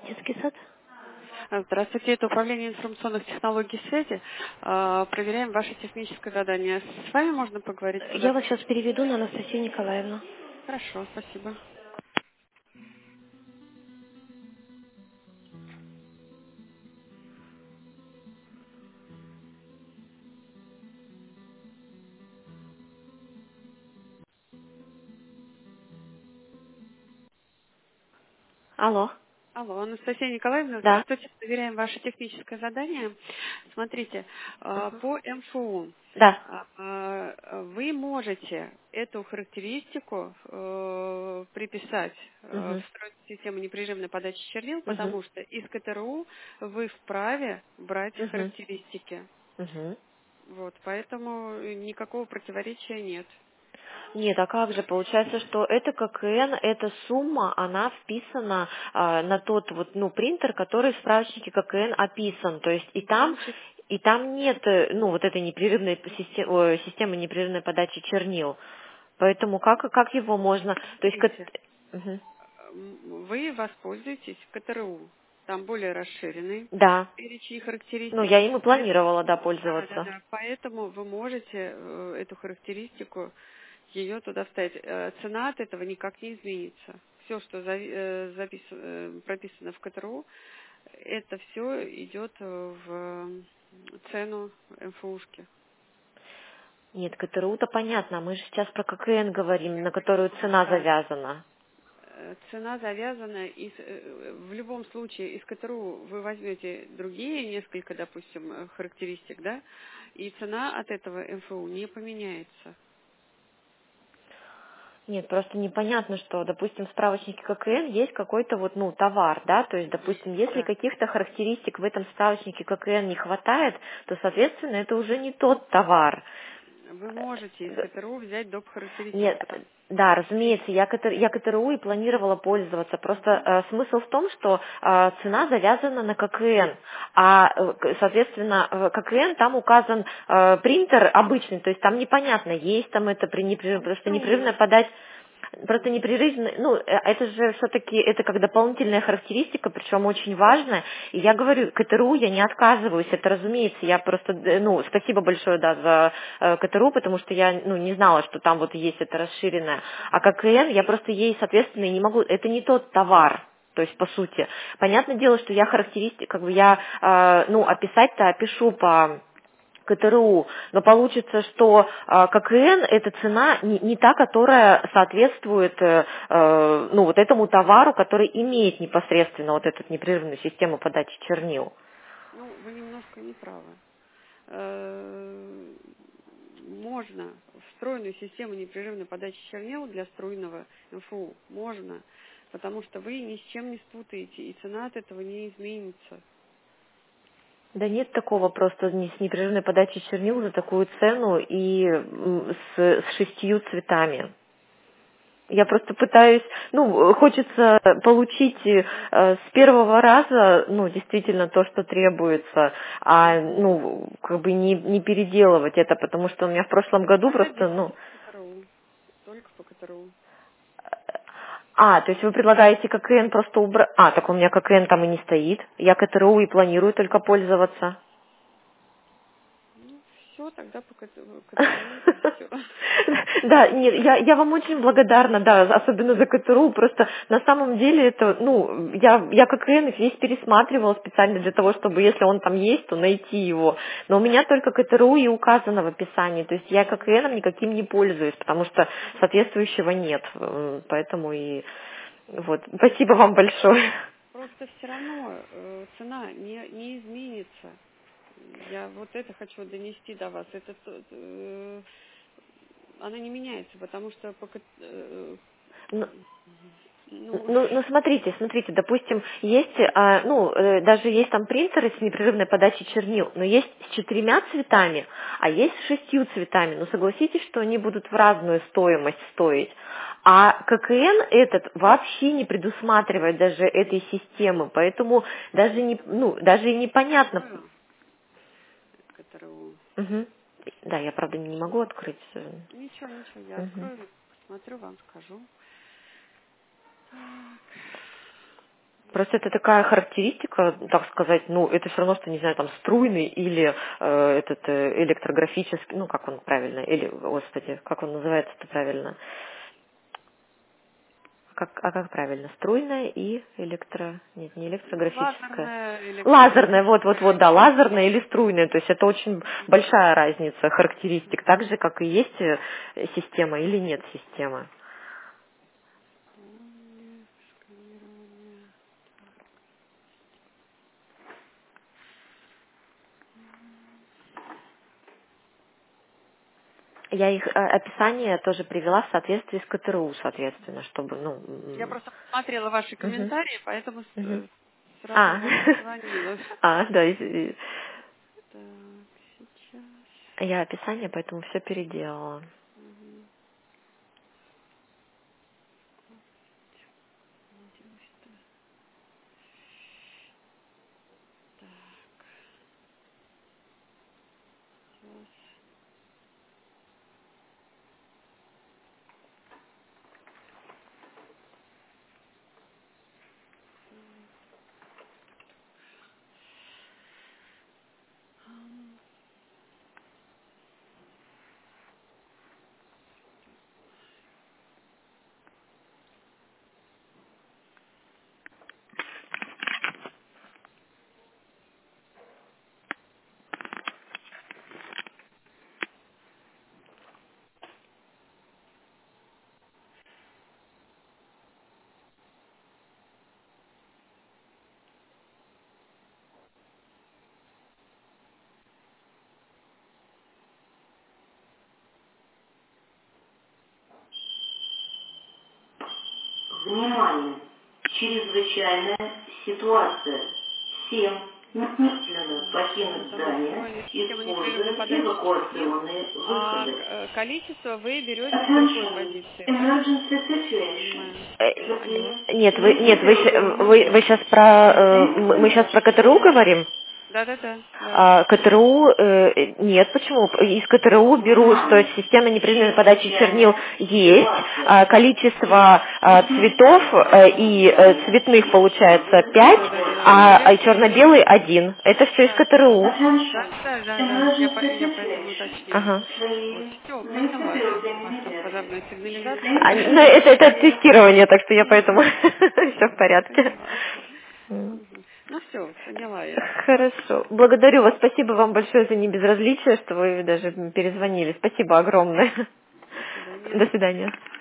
Детский сад? Здравствуйте, это Управление информационных технологий связи. Проверяем ваше техническое задание. С вами можно поговорить? Я вас сейчас переведу на Анастасию Николаевну. Хорошо, спасибо. Алло. Алло, Анастасия Николаевна, Да. здравствуйте. Проверяем ваше техническое задание. Смотрите, по МФУ Да. вы можете эту характеристику приписать в Угу. встроенную систему непрерывной подачи чернил, Угу. потому что из КТРУ вы вправе брать Угу. характеристики. Угу. Вот, поэтому никакого противоречия нет. Нет, а как же? Получается, что это ККН, эта сумма, она вписана на тот вот, ну, принтер, который в справочнике ККН описан. То есть Значит, и там нет, ну, вот этой непрерывной системы непрерывной подачи чернил. Поэтому как его можно, то есть, смотрите, Мгм. вы воспользуетесь КТРУ. Там более расширенный Да. перечень Ну, характеристик. я им и Поэт- планировала, да, Да, да, пользоваться. да. Поэтому вы можете эту характеристику, ее туда вставить. Цена от этого никак не изменится. Все, что прописано в КТРУ, это все идет в цену МФУшки. Нет, КТРУ-то понятно, мы же сейчас про ККН говорим, на которую цена Да. завязана. Цена завязана, в любом случае из КТРУ вы возьмете другие несколько, допустим, характеристик, да, и цена от этого МФУ не поменяется. Нет, просто непонятно, что, допустим, в справочнике ККН есть какой-то вот, ну, товар, да, то есть, допустим, если Да. каких-то характеристик в этом справочнике ККН не хватает, то, соответственно, это уже не тот товар. Вы можете из КТРУ взять доп. Характеристики, Нет, потому да, что разумеется, я КТРУ и планировала пользоваться. Просто Мгм. смысл в том, что цена завязана на ККН, соответственно, ККН там указан принтер обычный, то есть там непонятно, есть там это Он просто встроенный. непрерывно подать. Просто непрерывно, ну, это же все-таки, это как дополнительная характеристика, причем очень важная. И я говорю, КТРУ я не отказываюсь, это разумеется, я просто, ну, спасибо большое, да, за КТРУ, потому что я, ну, не знала, что там вот есть это расширенное. А ККН я просто ей, соответственно, и не могу, это не тот товар. То есть, по сути, понятное дело, что я характеристики, как бы я, ну, описать-то опишу по КТРУ, но получится, что ККН это цена не та, которая соответствует ну, вот этому товару, который имеет непосредственно вот эту непрерывную систему подачи чернил. Ну, вы немножко не правы. Можно встроенную систему непрерывной подачи чернил для струйного МФУ можно, потому что вы ни с чем не спутаете, и цена от этого не изменится. Да нет такого просто с непрерывной подачей чернил за такую цену и с 6 цветами. Я просто пытаюсь, ну, хочется получить с первого раза, ну, действительно то, что требуется, ну, как бы не переделывать это, потому что у меня в прошлом году Тогда просто, делайте ну, по КТРУ, только по КТРУ. то есть вы предлагаете ККН просто убрать, так у меня ККН там и не стоит, я КТРУ и планирую только пользоваться. Ну, все, тогда по КТРУ и все. Да, нет, я вам очень благодарна, да, особенно за КТРУ, просто на самом деле это, ну, я ККН весь пересматривала специально для того, чтобы, если он там есть, то найти его, но у меня только КТРУ и указано в описании, то есть я ККНом никаким не пользуюсь, потому что соответствующего нет, поэтому и вот, спасибо вам большое. Просто все равно цена не изменится. Я вот это хочу донести до вас. Она не меняется, потому что Ну, ну, ну, смотрите, допустим, есть, даже есть там принтеры с непрерывной подачей чернил, но есть с 4 цветами, а есть с 6 цветами. Но согласитесь, что они будут в разную стоимость стоить. А ККН этот вообще не предусматривает даже этой системы, поэтому даже и непонятно. открою КТРУ. Мгм. Да, я правда не могу открыть. Ничего, я Мгм. открою, посмотрю, вам скажу. Так. Просто это такая характеристика, так сказать, ну, это все равно, что, не знаю, там, струйный или электрографический, ну, как он правильно, или, господи, как он называется-то правильно? Как правильно? Струйная и нет, не электрографическая. Лазерная, вот, да, лазерная или струйная, то есть это очень большая разница характеристик, так же, как и есть система или нет системы. Я их описание тоже привела в соответствии с КТРУ, соответственно, чтобы, ну... Я просто посмотрела ваши комментарии, поэтому Мгм. сразу вам позвонила. Да. Так, сейчас. Я описание, поэтому все переделала. Мгм. Так, сейчас. Внимание! Чрезвычайная ситуация. Всем немедленно покинуть здание, Настроение системы непрерывной используя подачи чернил, эвакуационные а выходы. количество вы берете с какой Attention! позиции? Emergency situation. Понимаю. Алло. Нет, вы сейчас мы сейчас про КТРУ говорим? Да. КТРУ, нет, почему? Из КТРУ беру, что система непрерывной подачи чернил есть, количество цветов и цветных получается 5, а черно-белый 1. Это все из КТРУ. Да. Я поэтому уточнила. Ага. Вот, все, поняла. У вас тут пожарная сигнализация. Ну, это тестирование, так что я поэтому все в порядке. Поняла. Мгм. Ну все, поняла я. Хорошо. Благодарю вас. Спасибо вам большое за небезразличие, что вы даже перезвонили. Спасибо огромное. До свидания. До свидания.